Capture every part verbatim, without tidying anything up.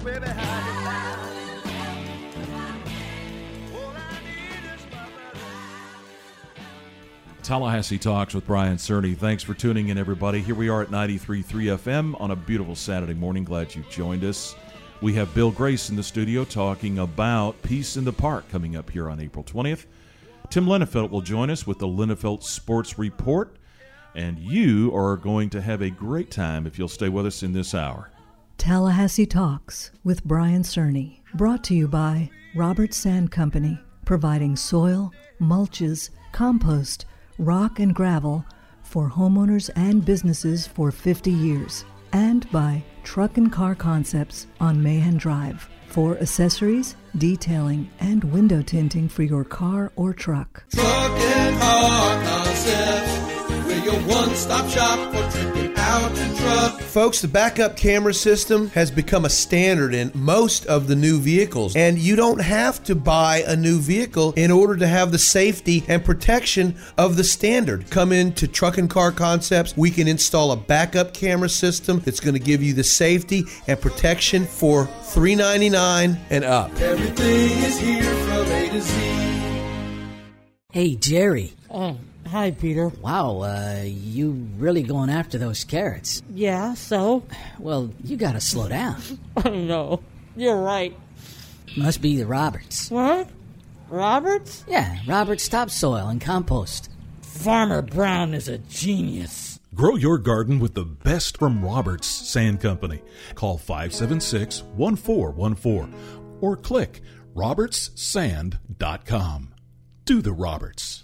baby, how you all I need is my brother. Tallahassee Talks with Brian Cerny. Thanks for tuning in, everybody. Here we are at ninety-three point three F M on a beautiful Saturday morning. Glad you joined us. We have Bill Grace in the studio talking about Peace in the Park coming up here on April twentieth. Tim Linafelt will join us with the Linafelt Sports Report, and you are going to have a great time if you'll stay with us in this hour. Tallahassee Talks with Brian Cerny, brought to you by Robert Sand Company, providing soil, mulches, compost, rock and gravel for homeowners and businesses for fifty years, and by Truck and Car Concepts on Mahan Drive for accessories, detailing, and window tinting for your car or truck. Truck and Car Concepts, we're your one-stop shop for tripping out and truck. Folks, the backup camera system has become a standard in most of the new vehicles, and you don't have to buy a new vehicle in order to have the safety and protection of the standard. Come into Truck and Car Concepts. We can install a backup camera system that's going to give you the safety and protection for three hundred ninety-nine dollars and up. Everything is here from A to Z. Hey, Jerry. Oh, hi, Peter. Wow, uh, you really going after those carrots. Yeah, so? Well, you gotta slow down. I know. You're right. Must be the Roberts. What? Roberts? Yeah, Roberts Topsoil and Compost. Farmer Brown is a genius. Grow your garden with the best from Roberts Sand Company. Call five seven six, one four one four or click roberts sand dot com. Do the Roberts.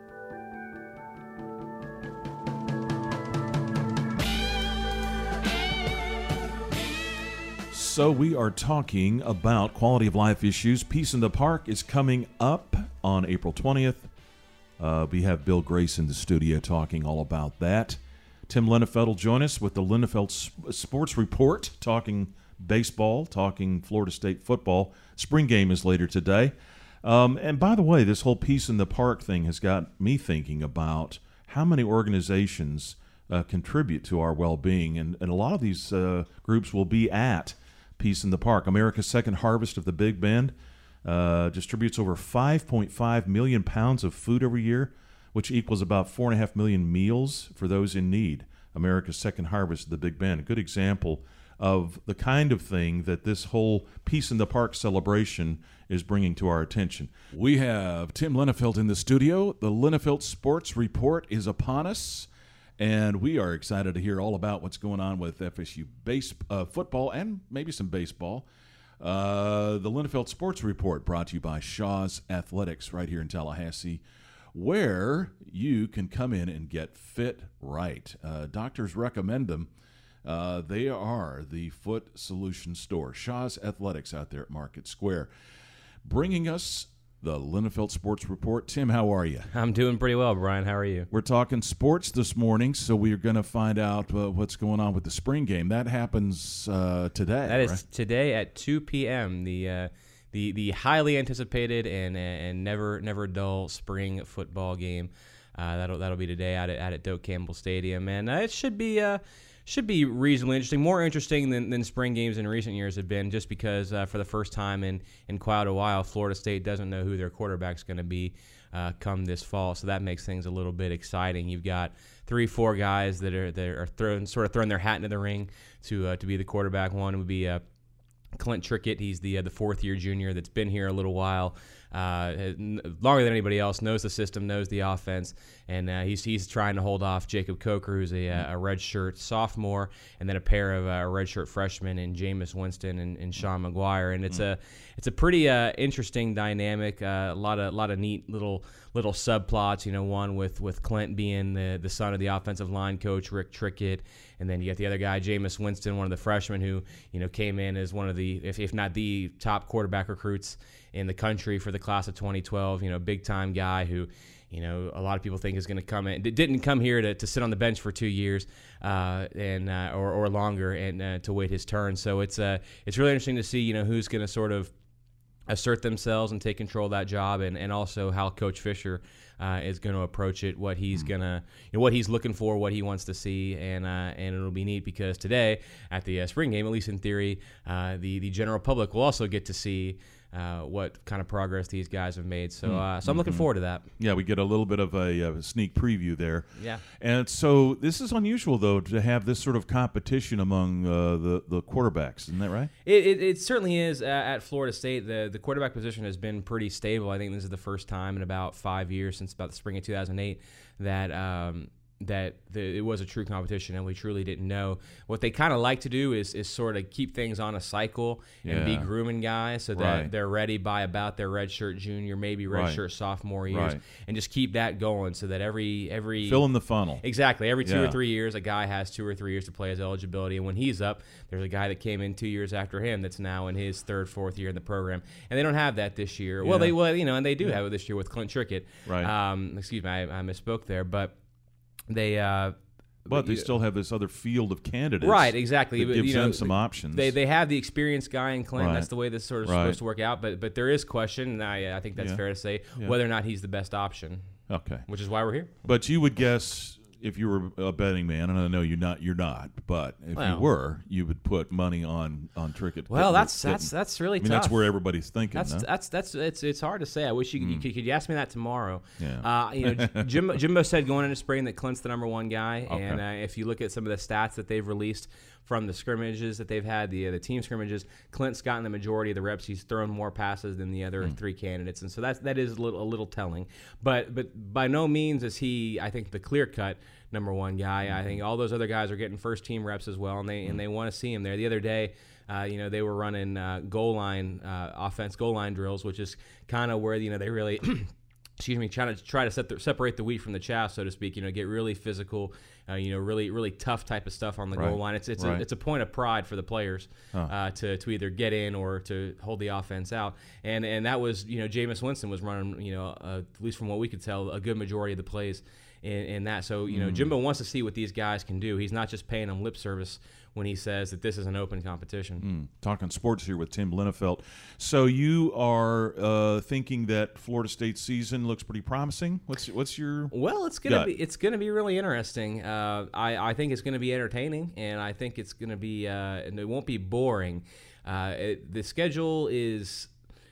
So we are talking about quality of life issues. Peace in the Park is coming up on April twentieth. Uh, we have Bill Grace in the studio talking all about that. Tim Linafelt will join us with the Linafelt Sports Report, talking baseball, talking Florida State football. Spring game is later today. Um, and by the way, this whole Peace in the Park thing has got me thinking about how many organizations uh, contribute to our well-being. And, and a lot of these uh, groups will be at Peace in the Park. America's Second Harvest of the Big Bend uh, distributes over five point five million pounds of food every year, which equals about four point five million meals for those in need. America's Second Harvest of the Big Bend, a good example of the kind of thing that this whole Peace in the Park celebration is bringing to our attention. We have Tim Linafelt in the studio. The Linafelt Sports Report is upon us, and we are excited to hear all about what's going on with F S U base, uh, football and maybe some baseball. Uh, the Linafelt Sports Report brought to you by Shaw's Athletics right here in Tallahassee, where you can come in and get fit right. Uh, doctors recommend them. Uh, they are the foot solution store. Shaw's Athletics out there at Market Square. Bringing us the Linafelt Sports Report. Tim, how are you? I'm doing pretty well, Brian. How are you? We're talking sports this morning, so we're going to find out uh, what's going on with the spring game. That happens uh, today, That is right? today at two p.m., the uh, the the highly anticipated and and never never dull spring football game. Uh, that'll that'll be today out at, out at Doak Campbell Stadium, and uh, it should be uh, should be reasonably interesting, more interesting than, than spring games in recent years have been, just because uh, for the first time in, in quite a while, Florida State doesn't know who their quarterback's going to be uh, come this fall, so that makes things a little bit exciting. You've got three, four guys that are that are throwing sort of throwing their hat into the ring to uh, to be the quarterback. One would be uh, Clint Trickett. He's the uh, the fourth year junior that's been here a little while. Uh, longer than anybody else, knows the system, knows the offense, and uh, he's he's trying to hold off Jacob Coker, who's a, a redshirt sophomore, and then a pair of uh, redshirt freshmen in Jameis Winston and, and Sean McGuire, and it's mm. a it's a pretty uh, interesting dynamic. Uh, a lot of a lot of neat little little subplots. You know, one with, with Clint being the the son of the offensive line coach Rick Trickett, and then you get the other guy, Jameis Winston, one of the freshmen who you know came in as one of the if if not the top quarterback recruits in the country for the class of twenty twelve, you know, big-time guy who, you know, a lot of people think is going to come in. Didn't come here to, to sit on the bench for two years uh, and uh, or, or longer and uh, to wait his turn. So it's uh, it's really interesting to see, you know, who's going to sort of assert themselves and take control of that job, and, and also how Coach Fisher uh, is going to approach it, what he's mm. gonna, you know, what he's looking for, what he wants to see, and uh, and it'll be neat because today at the uh, spring game, at least in theory, uh, the the general public will also get to see uh, what kind of progress these guys have made. So, uh, so I'm looking mm-hmm. forward to that. Yeah, we get a little bit of a, a sneak preview there. Yeah, and so this is unusual though to have this sort of competition among uh, the the quarterbacks. Isn't that right? It it, it certainly is. Uh, at Florida State, the the quarterback position has been pretty stable. I think this is the first time in about five years since about the spring of two thousand eight that. Um, that the, it was a true competition, and we truly didn't know. What they kind of like to do is is sort of keep things on a cycle and yeah. be grooming guys so that right. they're ready by about their redshirt junior, maybe redshirt right. sophomore years, right. and just keep that going so that every every fill in the funnel. Exactly. Every two yeah. or three years, a guy has two or three years to play his eligibility, and when he's up, there's a guy that came in two years after him that's now in his third, fourth year in the program, and they don't have that this year. Yeah. Well, they well, you know, and they do yeah. have it this year with Clint Trickett. Right. Um, excuse me, I, I misspoke there, but they. Uh, But they you, still have this other field of candidates. Right, exactly. That gives you know, them some options. They they have the experienced guy in Clinton. Right. That's the way this sort of right. supposed to work out. But but there is question, and I, I think that's yeah. fair to say, yeah. whether or not he's the best option. Okay. Which is why we're here. But you would guess, if you were a betting man, and I know you're not, you're not, but if well, you were, you would put money on on Trickett. Well, getting, that's getting, that's that's really I mean, tough. that's where everybody's thinking. That's no? that's that's it's it's hard to say. I wish you could, Mm. you could, could you ask me that tomorrow. Yeah. Uh, you know, Jimbo, Jimbo said going into spring that Clint's the number one guy, Okay. and uh, if you look at some of the stats that they've released from the scrimmages that they've had, the uh, the team scrimmages, Clint's gotten the majority of the reps. He's thrown more passes than the other Mm. three candidates, and so that's that is a little, a little telling. But but by no means is he, I think, the clear cut number one guy. I think all those other guys are getting first team reps as well, and they and they want to see him there. The other day, uh, you know, they were running uh, goal line uh, offense goal line drills, which is kind of where you know they really. Excuse me, trying to try to set the, separate the wheat from the chaff, so to speak. You know, get really physical, uh, you know, really really tough type of stuff on the right. goal line. It's it's right. a it's a point of pride for the players huh. uh, to to either get in or to hold the offense out. And and that was you know Jameis Winston was running you know uh, at least from what we could tell a good majority of the plays in, in that. So you know Mm. Jimbo wants to see what these guys can do. He's not just paying them lip service when he says that this is an open competition. Mm. Talking sports here with Tim Linnefelt. So you are uh, thinking that Florida State's season looks pretty promising. What's what's your Well, it's gonna gut? be it's gonna be really interesting. Uh, I I think it's gonna be entertaining, and I think it's gonna be uh, and it won't be boring. Uh, it, the schedule is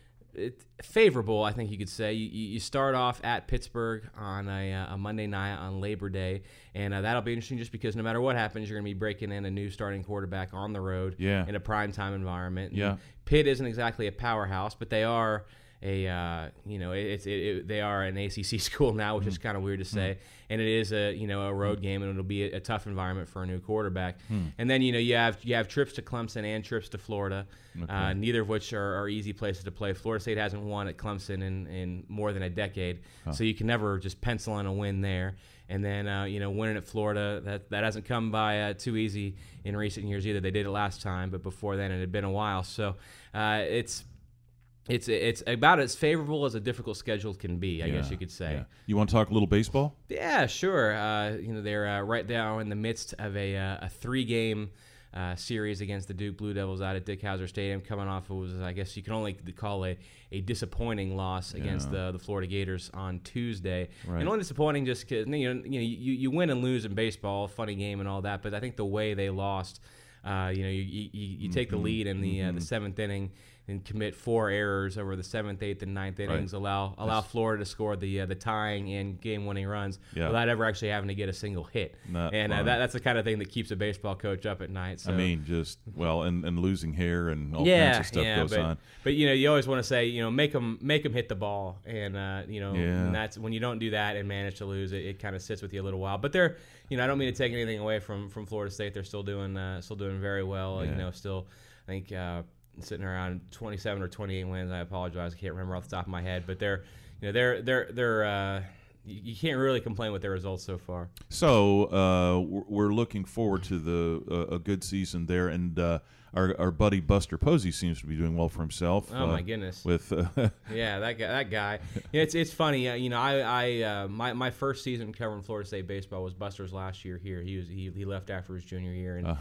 it, favorable, I think you could say. You, you start off at Pittsburgh on a, uh, a Monday night on Labor Day, and uh, that'll be interesting just because no matter what happens, you're going to be breaking in a new starting quarterback on the road Yeah. in a primetime environment. Yeah. And Pitt isn't exactly a powerhouse, but they are a uh, you know it's it, it, they are an A C C school now, which mm. is kind of weird to say, mm. and it is a you know a road mm. game, and it'll be a, a tough environment for a new quarterback. Mm. And then you know you have you have trips to Clemson and trips to Florida, okay. uh, neither of which are, are easy places to play. Florida State hasn't won at Clemson in, in more than a decade, huh. so you can never just pencil in a win there. And then uh, you know winning at Florida, that that hasn't come by uh, too easy in recent years either. They did it last time, but before then it had been a while. So uh, it's. It's it's about as favorable as a difficult schedule can be, I yeah, guess you could say. Yeah. You want to talk a little baseball? Yeah, sure. Uh, you know, they're uh, right now in the midst of a uh, a three-game uh, series against the Duke Blue Devils out at Dick Howser Stadium, coming off of what was, I guess you can only call a, a disappointing loss against yeah. the the Florida Gators on Tuesday. Right. And only disappointing just because you know you know you, you win and lose in baseball, funny game and all that, but I think the way they lost, uh, you know, you you, you mm-hmm. take the lead in the mm-hmm. uh, the seventh inning and commit four errors over the seventh, eighth, and ninth innings, right. allow allow That's, Florida to score the uh, the tying and game-winning runs yeah. without ever actually having to get a single hit. Not and uh, that, that's the kind of thing that keeps a baseball coach up at night. So. I mean, just, well, and, and losing hair and all yeah, kinds of stuff yeah, goes but, on. But, you know, you always want to say, you know, make them, make them hit the ball. And, uh, you know, yeah. and that's when you don't do that and manage to lose, it, it kind of sits with you a little while. But they're, you know, I don't mean to take anything away from, from Florida State. They're still doing uh, still doing very well. Yeah. You know, still, I think, uh, sitting around twenty-seven or twenty-eight wins. I apologize, I can't remember off the top of my head, but they're, you know, they're they're they're. Uh, you can't really complain with their results so far. So uh, we're looking forward to the uh, a good season there, and uh, our our buddy Buster Posey seems to be doing well for himself. Oh uh, my goodness! With uh, yeah, that guy. That guy. Yeah, it's it's funny. Uh, you know, I I uh, my my first season covering Florida State baseball was Buster's last year here. He was he, he left after his junior year, and uh-huh.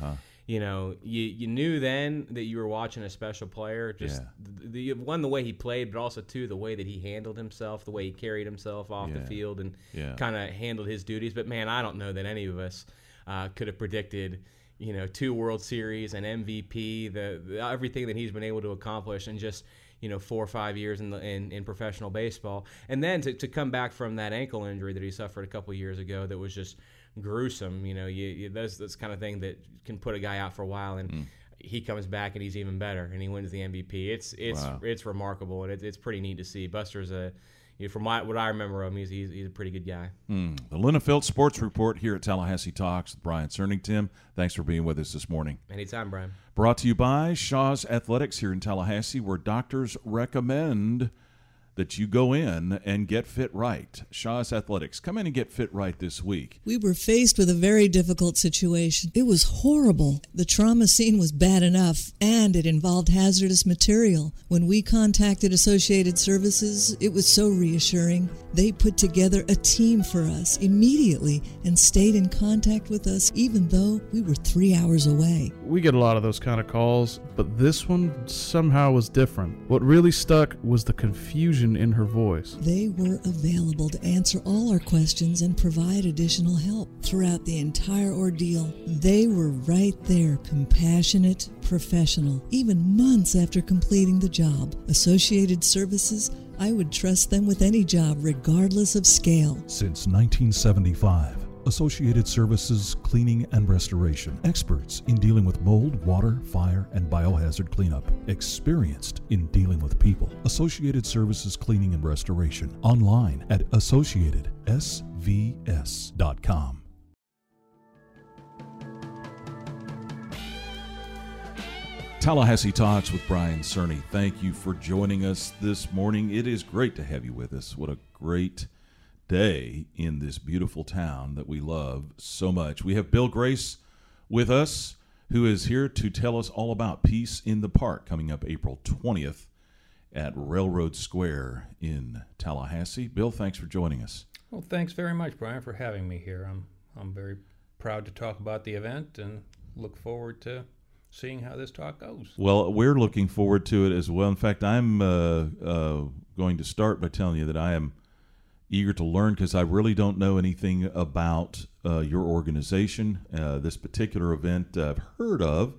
you know, you you knew then that you were watching a special player. Just Yeah. the, the one the way he played, but also two the way that he handled himself, the way he carried himself off the Yeah. field, and Yeah. kind of handled his duties. But man, I don't know that any of us uh, could have predicted, you know, two World Series, an M V P, the, the everything that he's been able to accomplish in just, you know, four or five years in the in, in professional baseball, and then to, to come back from that ankle injury that he suffered a couple years ago that was just gruesome. You know, you, you that's that's kind of thing that can put a guy out for a while, and mm. he comes back and he's even better, and he wins the M V P. It's it's Wow. it's remarkable, and it, it's pretty neat to see. Buster's a, you know, from my, what I remember of him, he's he's, he's a pretty good guy. Mm. The Linenfeld Sports Report here at Tallahassee Talks with Brian Cerny. Tim, thanks for being with us this morning. Anytime, Brian. Brought to you by Shaw's Athletics here in Tallahassee, where doctors recommend that you go in and get fit right. Shaw's Athletics. Come in and get fit right this week. We were faced with a very difficult situation. It was horrible. The trauma scene was bad enough, and it involved hazardous material. When we contacted Associated Services, it was so reassuring. They put together a team for us immediately and stayed in contact with us even though we were three hours away. We get a lot of those kind of calls, but this one somehow was different. What really stuck was the confusion in her voice. They were available to answer all our questions and provide additional help throughout the entire ordeal. They were right there, compassionate, professional, even months after completing the job. Associated Services, I would trust them with any job, regardless of scale. Since nineteen seventy-five, Associated Services Cleaning and Restoration. Experts in dealing with mold, water, fire, and biohazard cleanup. Experienced in dealing with people. Associated Services Cleaning and Restoration. Online at associated s v s dot com. Tallahassee Talks with Brian Cerny. Thank you for joining us this morning. It is great to have you with us. What a great day in this beautiful town that we love so much. We have Bill Grace with us, who is here to tell us all about Peace in the Park coming up April twentieth at Railroad Square in Tallahassee. Bill, thanks for joining us. Well, thanks very much, Brian, for having me here. I'm I'm very proud to talk about the event and look forward to seeing how this talk goes. Well, we're looking forward to it as well. In fact, I'm uh, uh, going to start by telling you that I am eager to learn because I really don't know anything about uh, your organization. Uh, this particular event I've heard of.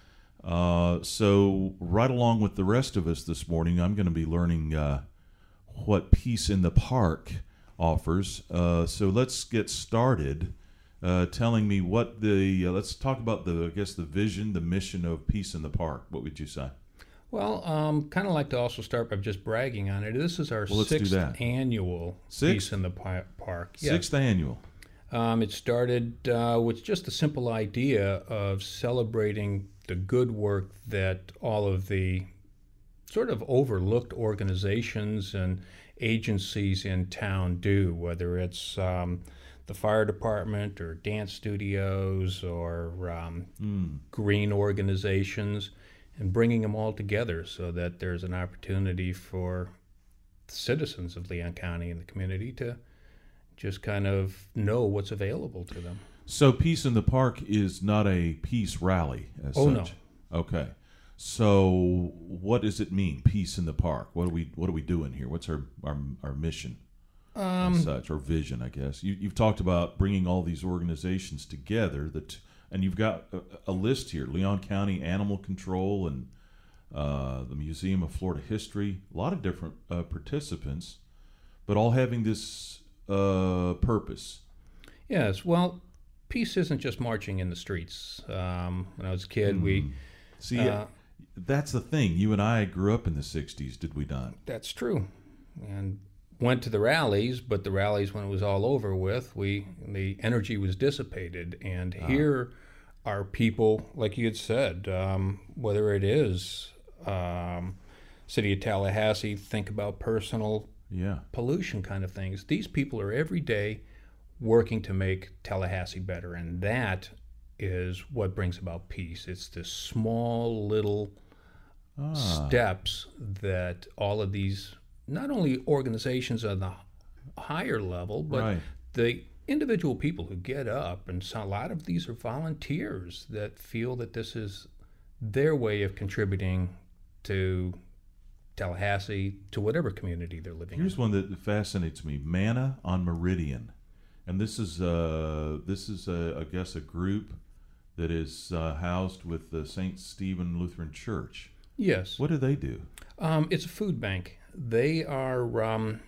Uh, so right along with the rest of us this morning, I'm going to be learning uh, what Peace in the Park offers. Uh, so let's get started. Uh, telling me what the uh, let's talk about the I guess the vision, the mission of Peace in the Park. What would you say? Well, um, kind of like to also start by just bragging on it. This is our well, sixth annual Sixth? Peace in the Par- Park. Sixth yes. annual. Um, it started uh, with just a simple idea of celebrating the good work that all of the sort of overlooked organizations and agencies in town do, whether it's um, the fire department or dance studios or um, mm. green organizations, and bringing them all together so that there's an opportunity for citizens of Leon County and the community to just kind of know what's available to them. So Peace in the Park is not a peace rally as oh, such? no. Okay. So what does it mean, Peace in the Park? What are we what are we doing here? What's our our, our mission? Um, as such, or vision, I guess. You, you've talked about bringing all these organizations together, that, and you've got a, a list here: Leon County Animal Control and uh, the Museum of Florida History. A lot of different uh, participants, but all having this uh, purpose. Yes. Well, peace isn't just marching in the streets. Um, when I was a kid, mm. we see. Uh, that's the thing. You and I grew up in the sixties, did we not? That's true, and went to the rallies, but the rallies, when it was all over with, we the energy was dissipated. And uh-huh. here are people, like you had said, um, whether it is um, City of Tallahassee, think about personal yeah. pollution kind of things. These people are every day working to make Tallahassee better, and that is what brings about peace. It's the small little ah. steps that all of these not only organizations on the higher level, but right. the individual people who get up, and so a lot of these are volunteers that feel that this is their way of contributing to Tallahassee, to whatever community they're living Here's in. one that fascinates me: Manna on Meridian, and this is uh, this is a, I guess a group that is uh, housed with the Saint Stephen Lutheran Church. Yes. What do they do? Um, it's a food bank. They are um,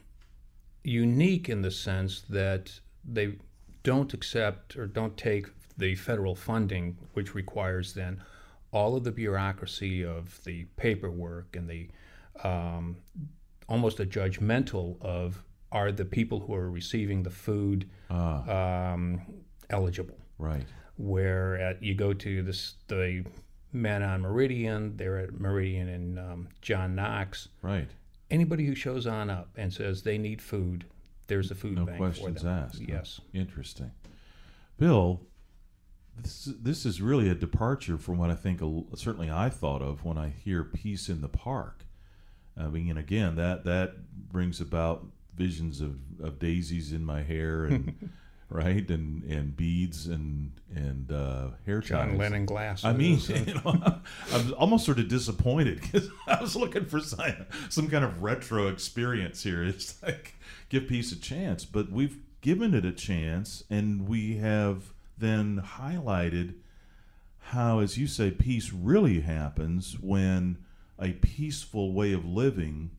unique in the sense that they don't accept or don't take the federal funding, which requires then all of the bureaucracy of the paperwork and the um, almost a judgmental of, are the people who are receiving the food Ah. um, eligible? Right. Where at, you go to this, the Men on Meridian, they're at Meridian and um, John Knox. Right. Anybody who shows on up and says they need food, there's a food No bank questions for them. asked. Yes. Interesting. Bill, this this is really a departure from what I think a, certainly I thought of when I hear Peace in the Park. I mean, and again, that that brings about visions of, of daisies in my hair and right and and beads and and uh, hair ties. John Lennon glasses. I mean, and- you know, I was almost sort of disappointed because I was looking for some, some kind of retro experience here. It's like, give peace a chance, but we've given it a chance, and we have then highlighted how, as you say, peace really happens when a peaceful way of living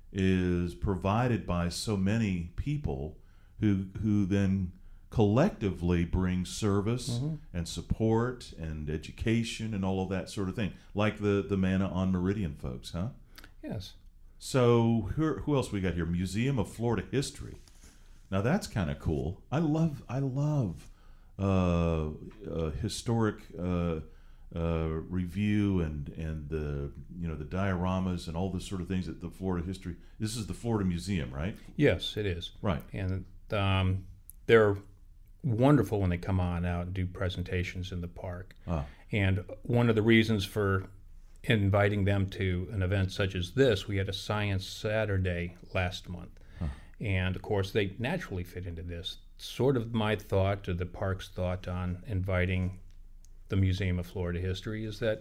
is provided by so many people who who then collectively bring service Mm-hmm. and support and education and all of that sort of thing, like the the Manna on Meridian folks, huh? Yes. So who who else we got here? Museum of Florida History. Now that's kind of cool. I love I love uh, uh, historic uh, uh, review and and the you know the dioramas and all the sort of things that the Florida History. This is the Florida Museum, right? Yes, it is. Right. And um, they're wonderful when they come on out and do presentations in the park. Ah. And one of the reasons for inviting them to an event such as this, we had a Science Saturday last month. Huh. And of course, they naturally fit into this. Sort of my thought, or the park's thought, on inviting the Museum of Florida History is that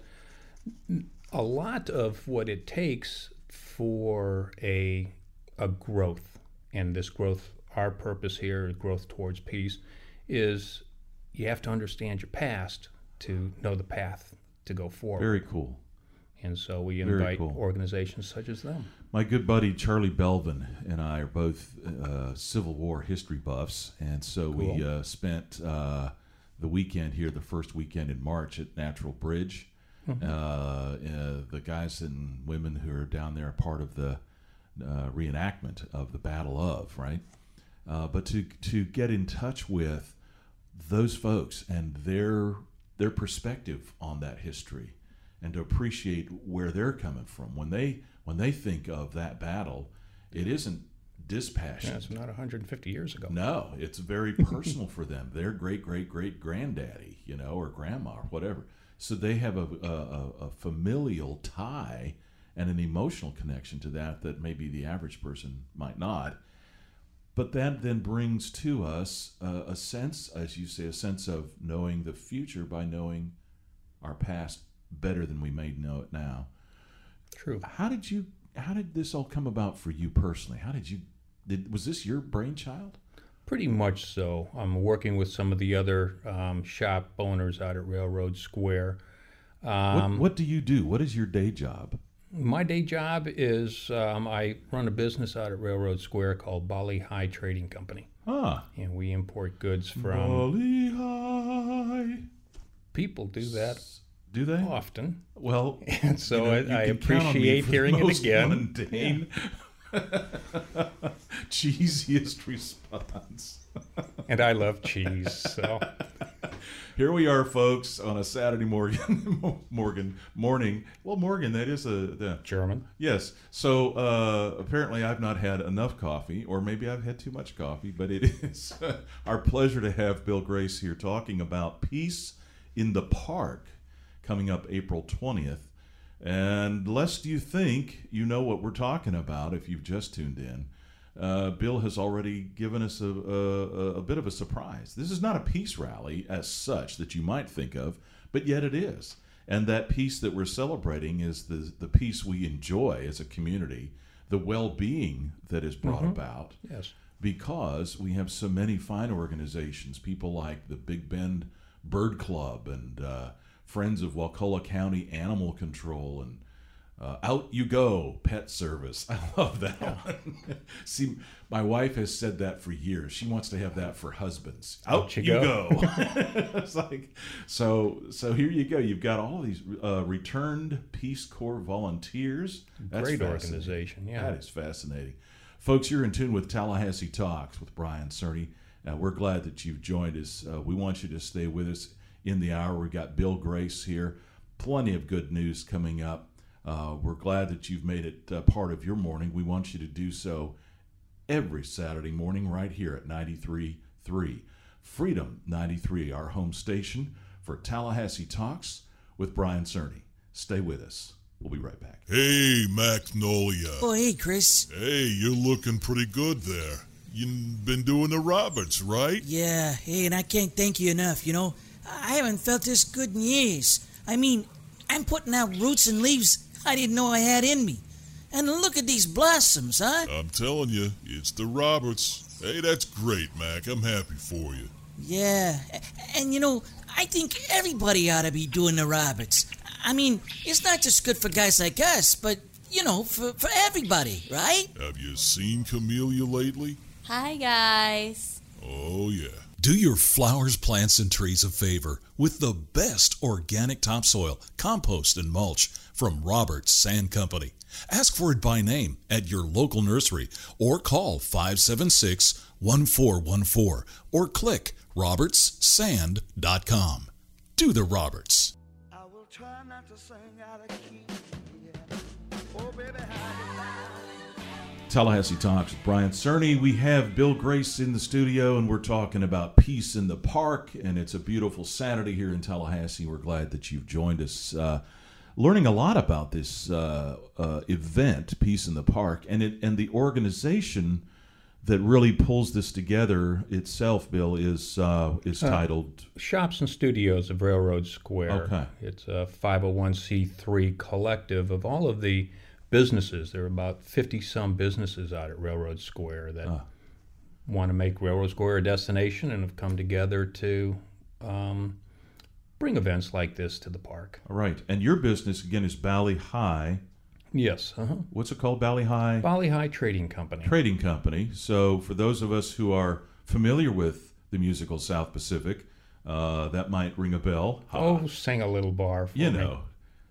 a lot of what it takes for a a growth, and this growth, our purpose here, growth towards peace, is you have to understand your past to know the path to go forward. Very cool. And so we Very invite cool. organizations such as them. My good buddy Charlie Belvin and I are both uh, Civil War history buffs, and so we Cool. uh, spent uh, the weekend here, the first weekend in March at Natural Bridge. Mhm. Uh, uh, the guys and women who are down there are part of the uh, reenactment of the Battle of, right? Uh, but to to get in touch with those folks and their their perspective on that history, and to appreciate where they're coming from when they when they think of that battle, it isn't dispassionate. Yeah, it's not one hundred fifty years ago. No, it's very personal for them. Their great great great granddaddy, you know, or grandma or whatever. So they have a, a, a familial tie and an emotional connection to that that maybe the average person might not. But that then brings to us uh, a sense, as you say, a sense of knowing the future by knowing our past better than we may know it now. True. How did you? How did this all come about for you personally? How did you? Did was this your brainchild? Pretty much so. I'm working with some of the other um, shop owners out at Railroad Square. Um, what, what do you do? What is your day job? My day job is um, I run a business out at Railroad Square called Bali High Trading Company. Ah. And we import goods from... Bali High. People do that. Do they? Often. Well, and so you know, you I, I can count on me appreciate for the hearing it most again. Mundane, cheesiest response. And I love cheese, so... Here we are, folks, on a Saturday morning, Morgan morning. Well, Morgan, that is a the, German. Yes. So uh, apparently, I've not had enough coffee, or maybe I've had too much coffee. But it is our pleasure to have Bill Grace here talking about Peace in the Park, coming up April twentieth. And lest you think you know what we're talking about, if you've just tuned in, uh, Bill has already given us a, a, a bit of a surprise. This is not a peace rally as such that you might think of, but yet it is. And that peace that we're celebrating is the, the peace we enjoy as a community, the well-being that is brought Mhm. about. Yes. Because we have so many fine organizations, people like the Big Bend Bird Club and uh, Friends of Wakulla County Animal Control and uh, Out You Go Pet Service. I love that one. See, my wife has said that for years. She wants to have that for husbands. Out, Out you you go. go. It's like, so so here you go. You've got all these uh, returned Peace Corps volunteers. That's Great fascinating. organization, yeah. That is fascinating. Folks, you're in tune with Tallahassee Talks with Brian Cerny. Uh, we're glad that you've joined us. Uh, we want you to stay with us in the hour. We've got Bill Grace here. Plenty of good news coming up. Uh, we're glad that you've made it uh, part of your morning. We want you to do so every Saturday morning right here at ninety-three point three. Freedom ninety-three, our home station for Tallahassee Talks with Brian Cerny. Stay with us. We'll be right back. Hey, Magnolia. Oh, hey, Chris. Hey, you're looking pretty good there. You've been doing the Roberts, right? Yeah, hey, and I can't thank you enough, you know. I haven't felt this good in years. I mean, I'm putting out roots and leaves I didn't know I had in me. And look at these blossoms, huh? I'm telling you, it's the Roberts. Hey, that's great, Mac. I'm happy for you. Yeah, and you know, I think everybody ought to be doing the Roberts. I mean, it's not just good for guys like us, but, you know, for, for everybody, right? Have you seen Camellia lately? Hi, guys. Oh, yeah. Do your flowers, plants, and trees a favor with the best organic topsoil, compost, and mulch from Roberts Sand Company. Ask for it by name at your local nursery or call five seven six, one four one four or click roberts sand dot com. Do the Roberts. I will try not to sing out of key. Yeah. Oh, baby, how Tallahassee Talks with Brian Cerny. We have Bill Grace in the studio, and we're talking about peace in the park, and it's a beautiful Saturday here in Tallahassee. We're glad that you've joined us, uh, learning a lot about this uh, uh, event, Peace in the Park, and it and the organization that really pulls this together itself, Bill, is uh, is Uh, titled Shops and Studios of Railroad Square. Okay. It's a five oh one c three collective of all of the businesses. There are about fifty-some businesses out at Railroad Square that Ah. want to make Railroad Square a destination and have come together to um, bring events like this to the park. All right. And your business, again, is Bali High. Yes. Uh-huh. What's it called, Bali High? Bali High Trading Company. Trading Company. So for those of us who are familiar with the musical South Pacific, uh, that might ring a bell. Oh, sing a little bar for You me. know.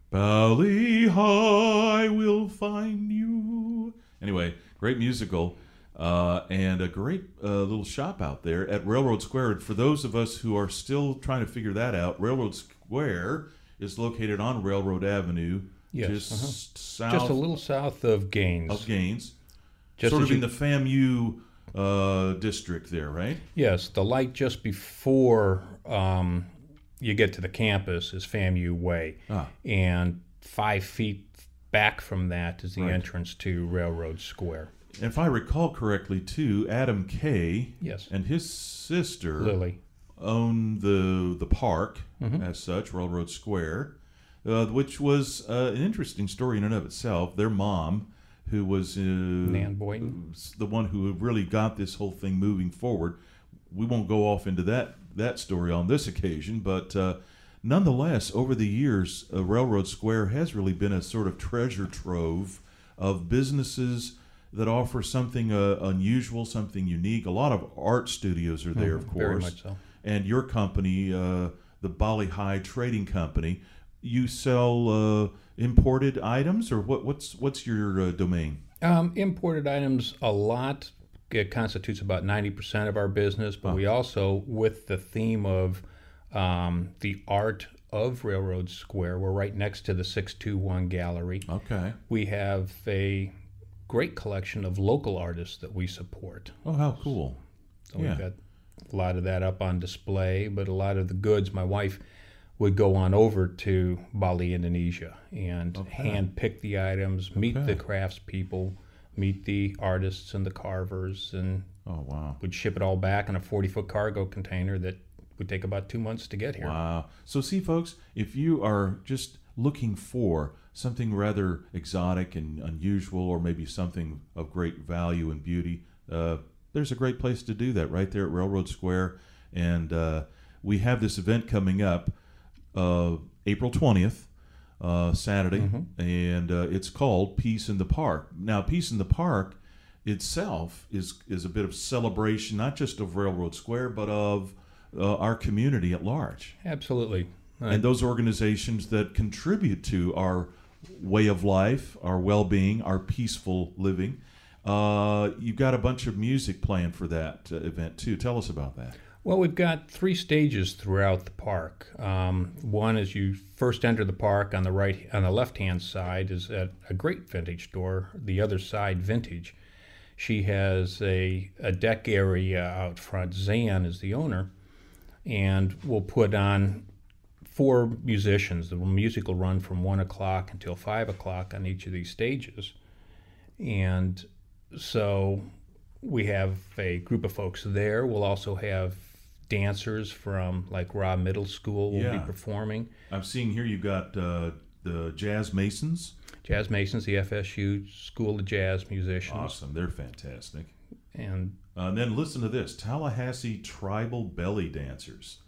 Bali High will find you. Anyway, great musical uh, and a great uh, little shop out there at Railroad Square. And for those of us who are still trying to figure that out, Railroad Square is located on Railroad Avenue, Yes, just uh-huh. south Just a little south of Gaines. of Gaines, Just sort as of in you- the FAMU uh, district there, right? Yes, the light just before um, you get to the campus is FAMU Way. Ah. And five feet back from that is the Right. entrance to Railroad Square. If I recall correctly, too, Adam Kay Yes. and his sister Lily. own the the park Mhm. as such, Railroad Square, uh, which was uh, an interesting story in and of itself. Their mom, who was uh, Nan Boynton. the one who really got this whole thing moving forward. We won't go off into that that story on this occasion, but uh, nonetheless, over the years, uh, Railroad Square has really been a sort of treasure trove of businesses that offer something uh, unusual, something unique. A lot of art studios are there, Mhm, of very course. much so. And your company, uh, the Bali High Trading Company, you sell uh, imported items, or what? What's what's your uh, domain? Um, imported items, a lot. It constitutes about ninety percent of our business, but we also, with the theme of um, the art of Railroad Square, we're right next to the six two one Gallery. Okay. We have a great collection of local artists that we support. Oh, how cool. So Yeah. we've got a lot of that up on display, but a lot of the goods, my wife would go on over to Bali, Indonesia, and Okay. hand pick the items, meet Okay. the craftspeople, meet the artists and the carvers, and oh wow, would ship it all back in a forty-foot cargo container that would take about two months to get here. Wow. So see, folks, if you are just looking for something rather exotic and unusual, or maybe something of great value and beauty, uh, there's a great place to do that right there at Railroad Square. And uh, we have this event coming up uh, April twentieth, uh, Saturday, mm-hmm. and uh, it's called Peace in the Park. Now, Peace in the Park itself is is a bit of celebration, not just of Railroad Square, but of uh, our community at large. Absolutely. Right. And those organizations that contribute to our way of life, our well-being, our peaceful living. Uh, you've got a bunch of music planned for that uh, event, too. Tell us about that. Well, we've got three stages throughout the park. Um, one is you first enter the park on the right, on the left-hand side is at a great vintage store. The other side, Vintage. She has a, a deck area out front. Zan is the owner, and we'll put on four musicians. The music will run from one o'clock until five o'clock on each of these stages, and so we have a group of folks there. We'll also have dancers from like Raw Middle School will yeah. be performing. I'm seeing here you've got uh, the Jazz Masons. Jazz Masons, the F S U School of Jazz Musicians. Awesome, they're fantastic. And, uh, and then listen to this, Tallahassee Tribal Belly Dancers.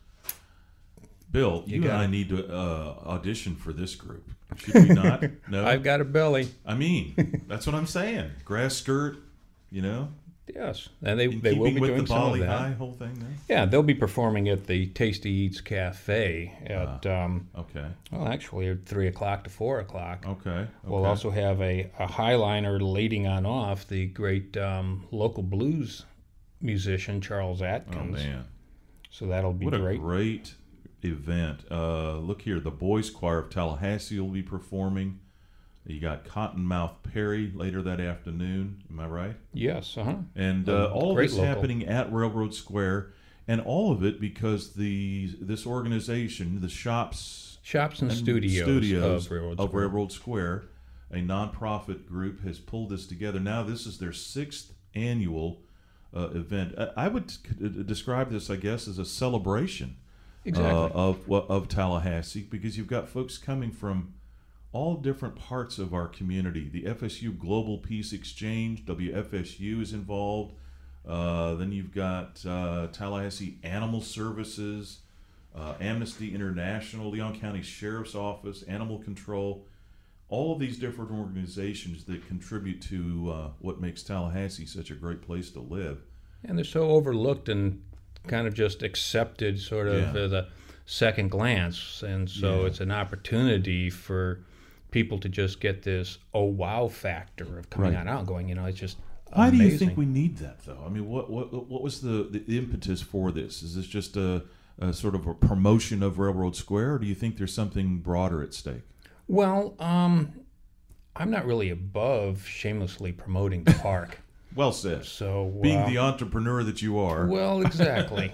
Bill, you, you and I need to uh, audition for this group. Should we not? No? I've got a belly. I mean, that's what I'm saying. Grass skirt, you know? Yes, and they, In they will be with doing the some Bali of that. High whole thing there? Yeah, they'll be performing at the Tasty Eats Cafe at, uh, um, okay. well, actually at three o'clock to four o'clock. Okay. okay. We'll also have a, a highliner leading on off, the great um, local blues musician, Charles Atkins. Oh, man. So that'll be what great. What a great event. Uh, look here, the Boys Choir of Tallahassee will be performing. You got Cottonmouth Perry later that afternoon. Am I right? Yes. Uh huh. And uh, all of this local. happening at Railroad Square, and all of it because the this organization, the Shops Shops and, and Studios, studios of, Railroad, of Square. Railroad Square, a nonprofit group, has pulled this together. Now this is their sixth annual uh, event. I, I would c- describe this, I guess, as a celebration exactly. uh, of of Tallahassee, because you've got folks coming from all different parts of our community. The F S U Global Peace Exchange, W F S U, is involved. Uh, then you've got uh, Tallahassee Animal Services, uh, Amnesty International, Leon County Sheriff's Office, Animal Control. All of these different organizations that contribute to uh, what makes Tallahassee such a great place to live. And they're so overlooked and kind of just accepted sort of Yeah. as a second glance. And so Yeah. it's an opportunity for people to just get this oh wow factor of coming Right. on out and going, you know, it's just Why amazing. do you think we need that, though? I mean, what what what was the, the impetus for this? Is this just a, a sort of a promotion of Railroad Square, or do you think there's something broader at stake? Well, um, I'm not really above shamelessly promoting the park. Well said. So being uh, the entrepreneur that you are. Well, exactly.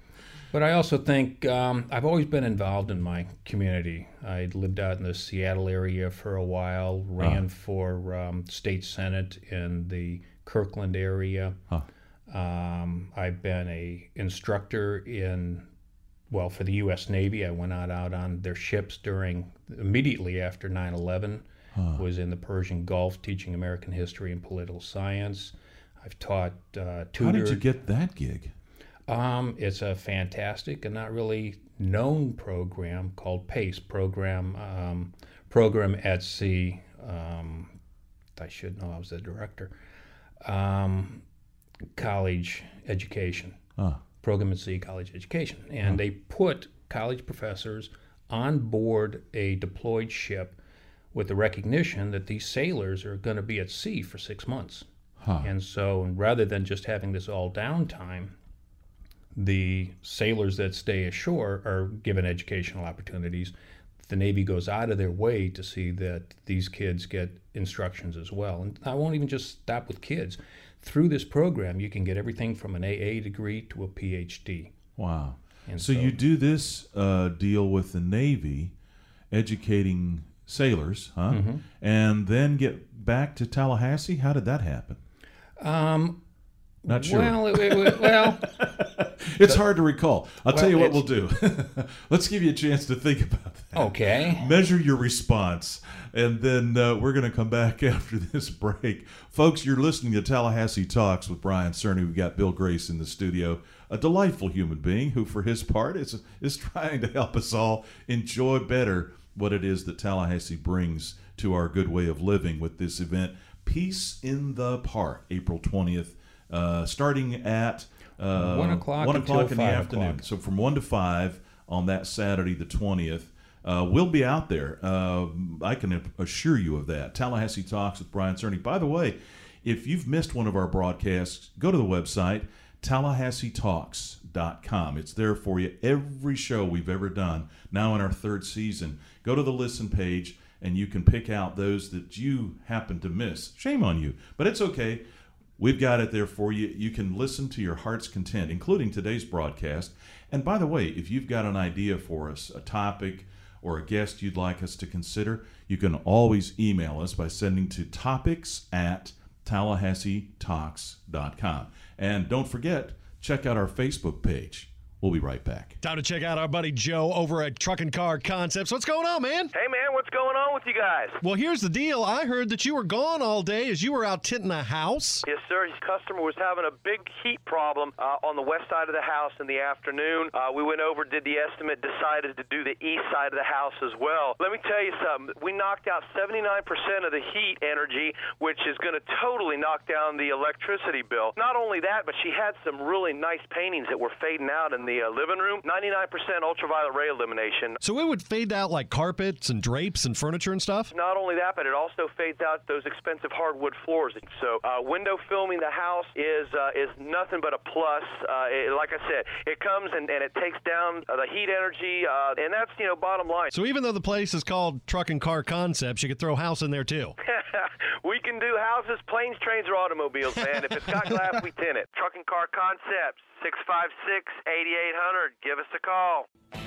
But I also think um, I've always been involved in my community. I lived out in the Seattle area for a while, ran Huh. for um, state senate in the Kirkland area. Huh. Um, I've been a instructor in, well, for the U S Navy. I went out, out on their ships during, immediately after nine eleven. Huh. Was in the Persian Gulf teaching American history and political science. I've taught, uh, tutored. How did you get that gig? Um, it's a fantastic and not really known program called PACE, program um, program at sea. Um, I should know, I was the director. Um, college education, Huh. program at sea, college education, and Huh. they put college professors on board a deployed ship with the recognition that these sailors are going to be at sea for six months. Huh. And so rather than just having this all downtime, the sailors that stay ashore are given educational opportunities. The Navy goes out of their way to see that these kids get instructions as well. And I won't even just stop with kids. Through this program, you can get everything from an A A degree to a P H D. Wow. And so, so- you do this uh, deal with the Navy, educating sailors, huh? Mhm. And then get back to Tallahassee? How did that happen? Um, Not sure. Well, it, it, well, it's hard to recall. I'll well, tell you what we'll do. Let's give you a chance to think about that. Okay. Measure your response, and then uh, we're going to come back after this break. Folks, you're listening to Tallahassee Talks with Brian Cerny. We've got Bill Grace in the studio, a delightful human being who, for his part, is is trying to help us all enjoy better what it is that Tallahassee brings to our good way of living with this event, Peace in the Park, April twentieth. Uh, starting at uh, one o'clock, one o'clock in the five afternoon. o'clock. So from one to five on that Saturday, the twentieth, uh, we'll be out there. Uh, I can assure you of that. Tallahassee Talks with Brian Cerny. By the way, if you've missed one of our broadcasts, go to the website tallahassee talks dot com. It's there for you. Every show we've ever done, now in our third season. Go to the listen page, and you can pick out those that you happen to miss. Shame on you, but it's okay. We've got it there for you. You can listen to your heart's content, including today's broadcast. And by the way, if you've got an idea for us, a topic or a guest you'd like us to consider, you can always email us by sending to topics at tallahassee talks dot com. And don't forget, check out our Facebook page. We'll be right back. Time to check out our buddy Joe over at Truck and Car Concepts. What's going on, man? Hey, man, what's going on with you guys? Well, here's the deal. I heard that you were gone all day as you were out tinting a house. Yes, sir. His customer was having a big heat problem uh, on the west side of the house in the afternoon. Uh, we went over, did the estimate, decided to do the east side of the house as well. Let me tell you something. We knocked out seventy-nine percent of the heat energy, which is going to totally knock down the electricity bill. Not only that, but she had some really nice paintings that were fading out in the The uh, living room, ninety-nine percent ultraviolet ray illumination. So it would fade out like carpets and drapes and furniture and stuff? Not only that, but it also fades out those expensive hardwood floors. So uh, window filming the house is uh, is nothing but a plus. Uh, it, like I said, it comes and, and it takes down uh, the heat energy, uh, and that's, you know, bottom line. So even though the place is called Truck and Car Concepts, you could throw a house in there too? We can do houses, planes, trains, or automobiles, man. If it's got glass, we tint it. Truck and Car Concepts. six five six, eight eight hundred. Give us a call.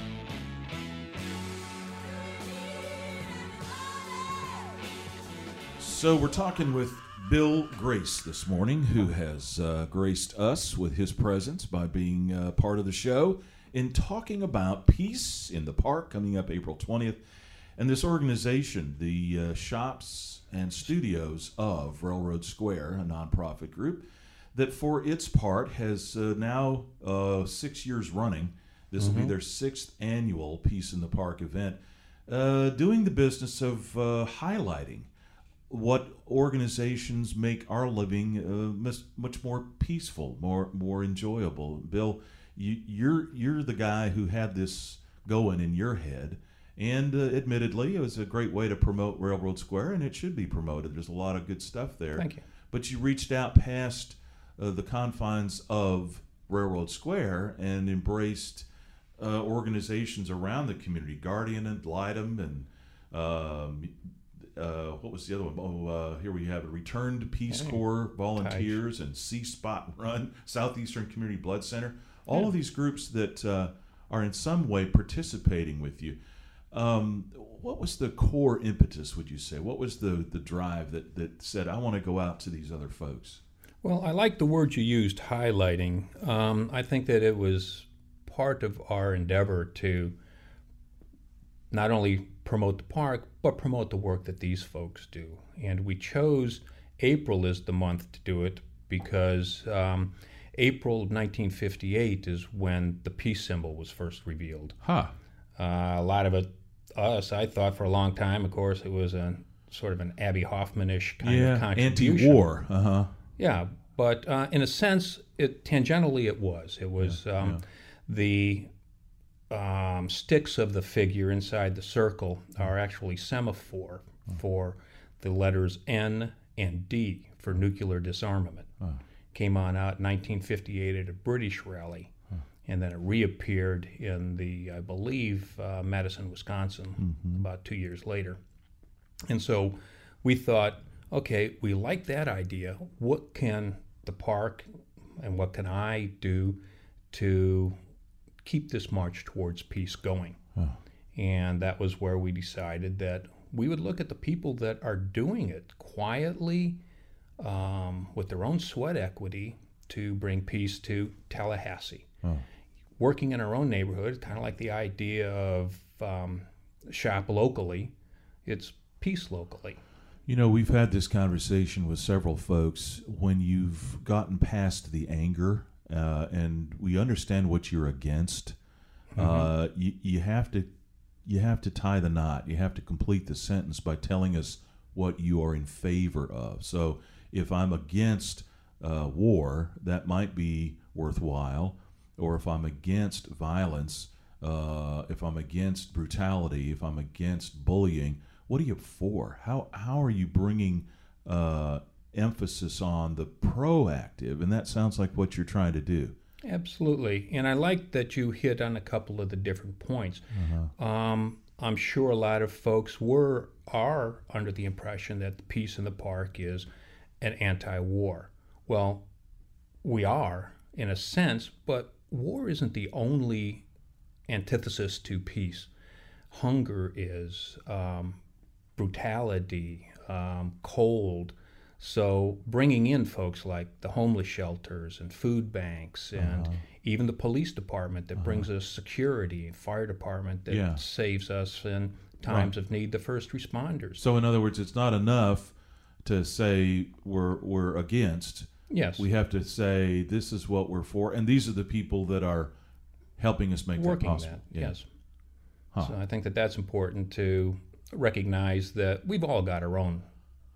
So we're talking with Bill Grace this morning, who has uh, graced us with his presence by being uh, part of the show in talking about Peace in the Park coming up April twentieth. And this organization, the uh, Shops and Studios of Railroad Square, a nonprofit group, that for its part has uh, now uh, six years running. This will Mm-hmm. be their sixth annual Peace in the Park event, uh, doing the business of uh, highlighting what organizations make our living uh, much more peaceful, more more enjoyable. Bill, you, you're you're the guy who had this going in your head, and uh, admittedly, it was a great way to promote Railroad Square, and it should be promoted. There's a lot of good stuff there. Thank you. But you reached out past uh, the confines of Railroad Square and embraced uh, organizations around the community, Guardian and Lightem, and um, uh, what was the other one? Oh, uh, here we have it: Return to Peace Hey. Corps Volunteers and C Spot Run, Southeastern Community Blood Center. All Yeah. of these groups that uh, are in some way participating with you. Um, what was the core impetus, would you say? What was the, the drive that, that said, I want to go out to these other folks? Well, I like the word you used, highlighting. Um, I think that it was part of our endeavor to not only promote the park, but promote the work that these folks do. And we chose April as the month to do it because um, April of nineteen fifty-eight is when the peace symbol was first revealed. Huh. Uh, a lot of it, us, I thought for a long time, of course, it was a sort of an Abby Hoffman-ish kind yeah, of contribution. anti-war. Uh-huh. Yeah, but uh, in a sense, it tangentially it was. It was Yeah, um, yeah. the um, sticks of the figure inside the circle are actually semaphore for the letters N and D for nuclear disarmament. Oh. Came on out in nineteen fifty-eight at a British rally, and then it reappeared in the, I believe, uh, Madison, Wisconsin, Mhm. about two years later. And so we thought, okay, we like that idea. What can the park and what can I do to keep this march towards peace going? Oh. And that was where we decided that we would look at the people that are doing it quietly, um, with their own sweat equity, to bring peace to Tallahassee. Oh. Working in our own neighborhood, kind of like the idea of um, shop locally, it's peace locally. You know, we've had this conversation with several folks. When you've gotten past the anger, uh, and we understand what you're against, mm-hmm. uh, you, you have to you have to tie the knot. You have to complete the sentence by telling us what you are in favor of. So if I'm against uh, war, that might be worthwhile. Or if I'm against violence, uh, if I'm against brutality, if I'm against bullying, what are you for? How how are you bringing uh, emphasis on the proactive? And that sounds like what you're trying to do. Absolutely. And I like that you hit on a couple of the different points. Uh-huh. Um, I'm sure a lot of folks were are under the impression that the Peace in the Park is an anti-war. Well, we are in a sense, but war isn't the only antithesis to peace. Hunger is, um, brutality, um, cold. So bringing in folks like the homeless shelters and food banks and uh-huh. even the police department that uh-huh. brings us security, fire department that yeah. saves us in times right. of need, the first responders. So in other words, it's not enough to say we're we're against. Yes. We have to say this is what we're for, and these are the people that are helping us make Working that possible. That, yeah. Yes. Huh. So I think that that's important to recognize that we've all got our own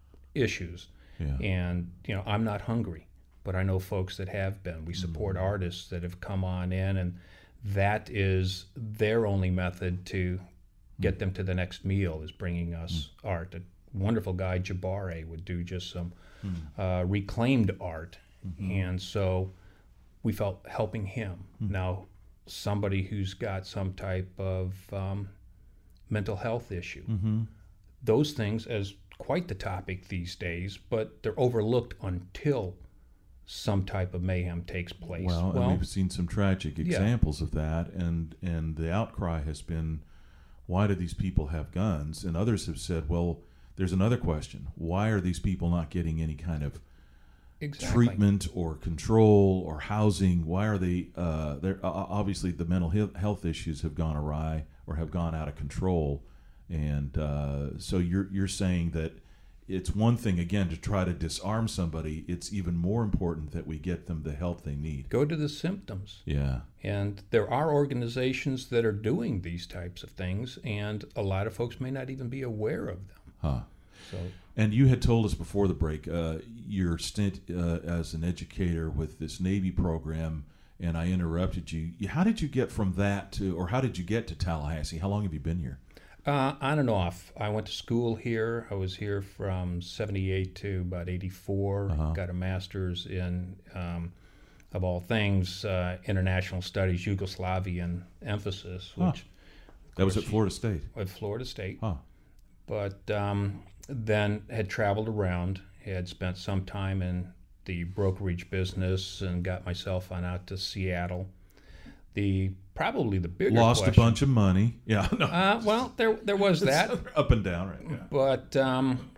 issues. Yeah. And, you know, I'm not hungry, but I know folks that have been. We support mm-hmm. artists that have come on in, and that is their only method to get mm-hmm. them to the next meal is bringing us mm-hmm. art. A wonderful guy, Jabare, would do just some mm-hmm. uh, reclaimed art. Mm-hmm. And so we felt helping him. Mm-hmm. Now, somebody who's got some type of um, mental health issue, mm-hmm. those things, as quite the topic these days, but they're overlooked until some type of mayhem takes place. Well, well and we've seen some tragic examples yeah. of that, and and the outcry has been, why do these people have guns? And others have said, well, there's another question. Why are these people not getting any kind of exactly. treatment or control or housing? Why are they, uh, they're, uh, obviously the mental health issues have gone awry or have gone out of control. And uh, so you're you're saying that it's one thing, again, to try to disarm somebody. It's even more important that we get them the help they need. Go to the symptoms. Yeah. And there are organizations that are doing these types of things, and a lot of folks may not even be aware of them. Huh. So. And you had told us before the break uh, your stint uh, as an educator with this Navy program, and I interrupted you. How did you get from that to, or how did you get to Tallahassee? How long have you been here? Uh, on and off. I went to school here. I was here from seventy-eight to about eighty-four. Uh-huh. Got a master's in, um, of all things, uh, international studies, Yugoslavian emphasis. Which huh. That was at Florida State. At Florida State. Huh. But um, then had traveled around, had spent some time in the brokerage business, and got myself on out to Seattle. The probably the bigger lost question, a bunch of money. Yeah. No. Uh, well, there there was that up and down, right? Yeah. But um,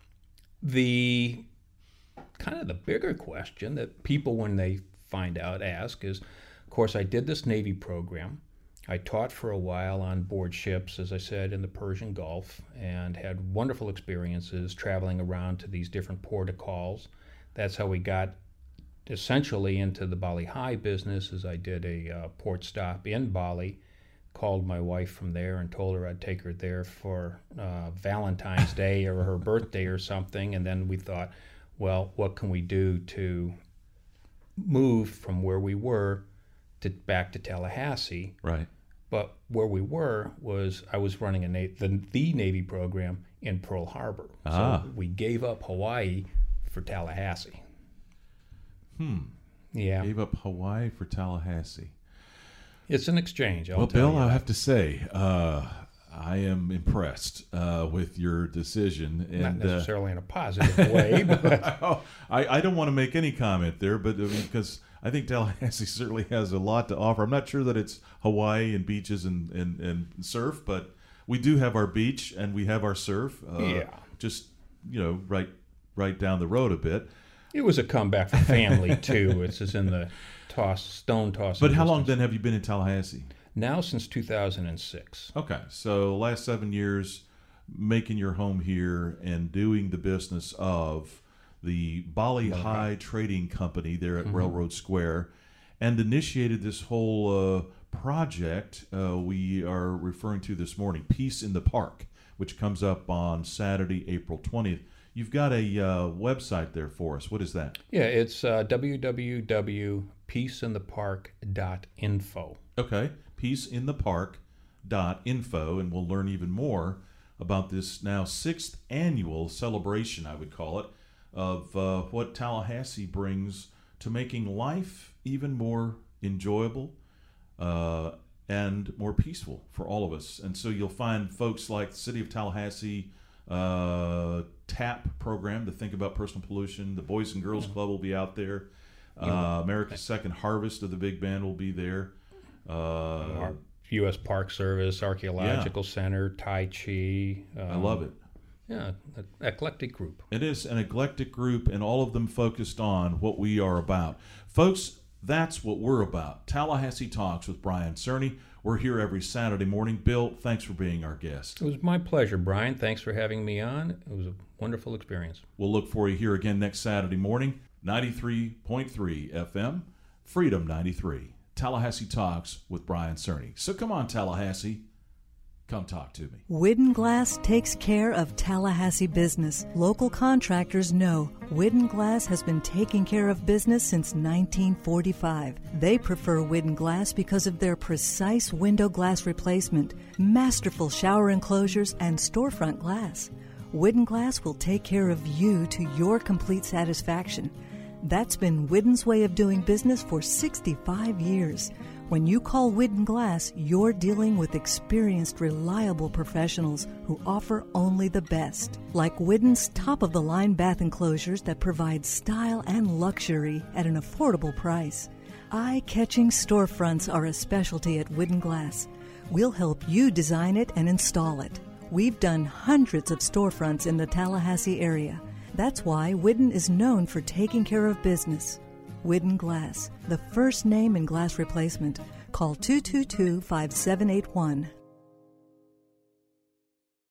the kind of the bigger question that people, when they find out, ask is, of course, I did this Navy program. I taught for a while on board ships, as I said, in the Persian Gulf, and had wonderful experiences traveling around to these different port of calls. That's how we got essentially into the Bali High business, as I did a uh, port stop in Bali, called my wife from there and told her I'd take her there for uh, Valentine's Day or her birthday or something. And then we thought, well, what can we do to move from where we were to back to Tallahassee? Right. But where we were was I was running a Na- the, the Navy program in Pearl Harbor. Ah. So we gave up Hawaii for Tallahassee. Hmm. Yeah. Gave up Hawaii for Tallahassee. It's an exchange. I'll well, tell Bill, you I that. have to say, uh, I am impressed uh, with your decision. And, Not necessarily uh, in a positive way, but oh, I, I don't want to make any comment there, but I mean, because I think Tallahassee certainly has a lot to offer. I'm not sure that it's Hawaii and beaches and, and, and surf, but we do have our beach and we have our surf. Uh, yeah. Just, you know, right right down the road a bit. It was a comeback for family, too. It's just in the toss, stone toss. But how long then have you been in Tallahassee? Now since two thousand six. Okay, so last seven years making your home here and doing the business of the Bali Bali High High. Trading Company there at Mhm. Railroad Square, and initiated this whole uh, project uh, we are referring to this morning, Peace in the Park, which comes up on Saturday, April twentieth. You've got a uh, website there for us. What is that? Yeah, it's uh, w w w dot peace in the park dot info. Okay, peace in the park dot info, and we'll learn even more about this now sixth annual celebration, I would call it, of uh, what Tallahassee brings to making life even more enjoyable uh, and more peaceful for all of us. And so you'll find folks like the City of Tallahassee uh, TAP program to think about personal pollution. The Boys and Girls Club will be out there. Uh, America's Second Harvest of the Big Band will be there. Uh, Our U S Park Service, Archaeological Yeah. Center, Tai Chi. Um, I love it. Yeah, an eclectic group. It is an eclectic group, and all of them focused on what we are about. Folks, that's what we're about. Tallahassee Talks with Brian Cerny. We're here every Saturday morning. Bill, thanks for being our guest. It was my pleasure, Brian. Thanks for having me on. It was a wonderful experience. We'll look for you here again next Saturday morning, ninety-three point three F M, Freedom ninety-three. Tallahassee Talks with Brian Cerny. So come on, Tallahassee. Come talk to me. Widden Glass takes care of Tallahassee business. Local contractors know Widden Glass has been taking care of business since nineteen forty-five. They prefer Widden Glass because of their precise window glass replacement, masterful shower enclosures, and storefront glass. Widden Glass will take care of you to your complete satisfaction. That's been Widden's way of doing business for sixty-five years. When you call Widden Glass, you're dealing with experienced, reliable professionals who offer only the best. Like Widden's top-of-the-line bath enclosures that provide style and luxury at an affordable price. Eye-catching storefronts are a specialty at Widden Glass. We'll help you design it and install it. We've done hundreds of storefronts in the Tallahassee area. That's why Widden is known for taking care of business. Widden Glass, the first name in glass replacement. Call two two two, five seven eight one.